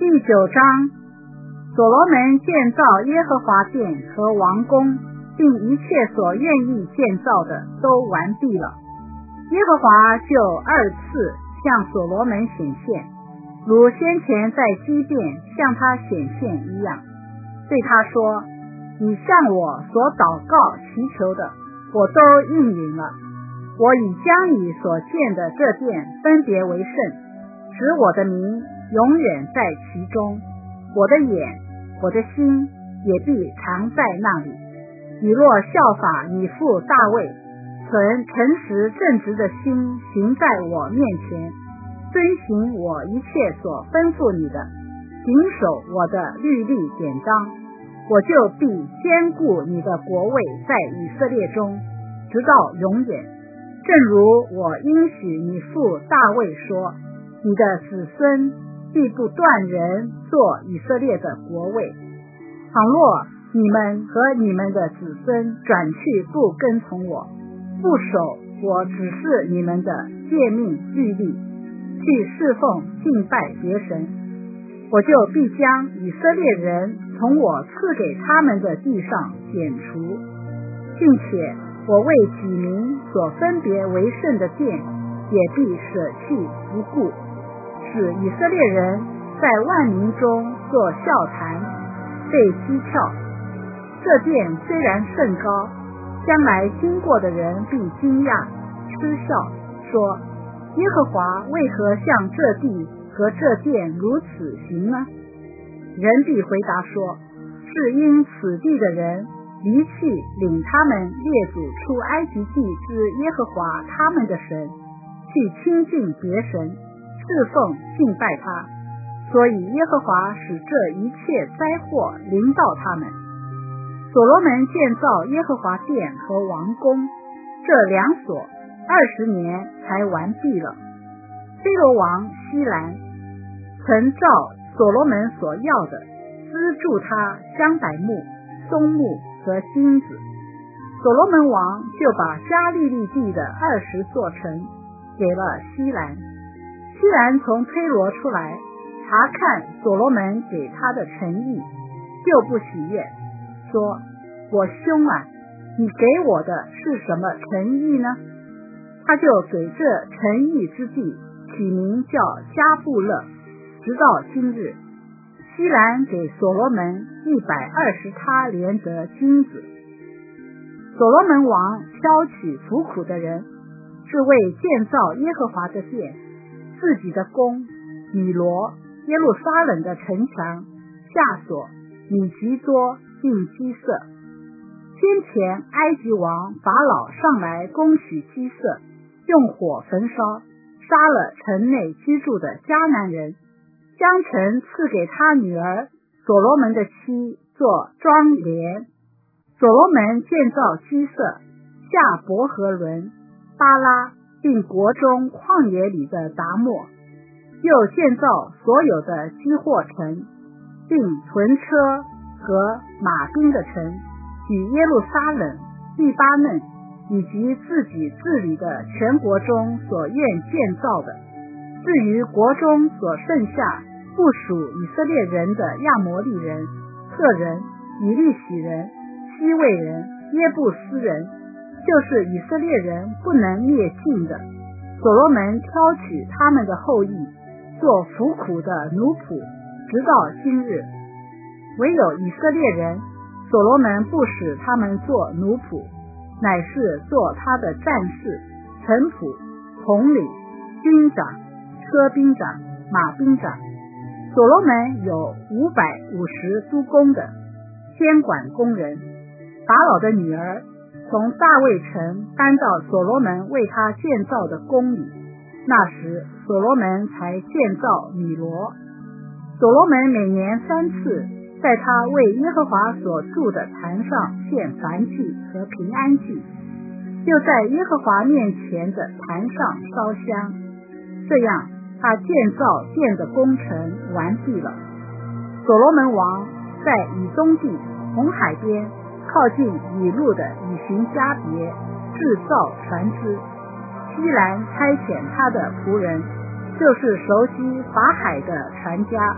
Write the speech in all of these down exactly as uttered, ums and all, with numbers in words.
第九章，所罗门建造耶和华殿和王宫，并一切所愿意建造的都完毕了。耶和华就二次向所罗门显现，如先前在基甸向他显现一样，对他说：你向我所祷告祈求的，我都应允了。我已将你所建的这殿分别为圣，使我的名永远在其中，我的眼我的心也必常在那里。你若效法你父大卫，存诚实正直的心行在我面前，遵行我一切所吩咐你的，谨守我的律例典章，我就必坚固你的国位在以色列中，直到永远。正如我应许你父大卫说，你的子孙必不断人做以色列的国位。倘若你们和你们的子孙转去不跟从我，不守我指示你们的诫命律例，去侍奉敬拜别神，我就必将以色列人从我赐给他们的地上剪除，并且我为己民所分别为圣的殿也必舍弃不顾，使以色列人在万民中做笑谈，被讥诮。这殿虽然甚高，将来经过的人必惊讶嗤笑，说：耶和华为何向这地和这殿如此行呢？人必回答说：是因此地的人离弃领他们列祖出埃及地之耶和华他们的神，去亲近别神，侍奉敬拜他，所以耶和华使这一切灾祸临到他们。所罗门建造耶和华殿和王宫，这两所二十年才完毕了。非罗王西兰曾照所罗门所要的资助他香柏木、松木和金子，所罗门王就把加利利地的二十座城给了西兰。西兰从推罗出来，查看所罗门给他的诚意，就不喜悦，说：我兄啊，你给我的是什么诚意呢？他就给这诚意之地取名叫加布勒，直到今日。西兰给所罗门一百二十他连得金子。所罗门王挑取服苦的人，是为建造耶和华的殿，自己的宫、米罗、耶路撒冷的城墙、下所、米吉多并基色。先前埃及王法老上来攻取基色，用火焚烧，杀了城内居住的迦南人，将城赐给他女儿所罗门的妻做庄帘。所罗门建造基色、下伯和伦、巴拉，并国中旷野里的达莫，又建造所有的基货城，并屯车和马兵的城，与耶路撒冷、利巴嫩以及自己治理的全国中所愿建造的。至于国中所剩下不属以色列人的亚摩利人、赫人、以利洗人、西魏人、耶布斯人，就是以色列人不能灭尽的，所罗门挑取他们的后裔做服苦的奴仆，直到今日。唯有以色列人，所罗门不使他们做奴仆，乃是做他的战士、臣仆、统领、军长、车兵长、马兵长。所罗门有五百五十督工的监管工人。法老的女儿从大卫城搬到所罗门为他建造的宫里，那时所罗门才建造米罗。所罗门每年三次在他为耶和华所筑的坛上献燔祭和平安祭，又在耶和华面前的坛上烧香，这样他建造殿的工程完毕了。所罗门王在以东地红海边靠近以路的以寻加别制造船只，西兰差遣他的仆人，就是熟悉法海的船家，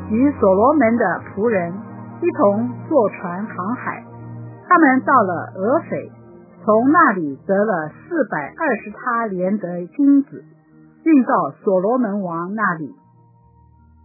与所罗门的仆人一同坐船航海。他们到了俄斐，从那里得了四百二十他连得金子，运到所罗门王那里。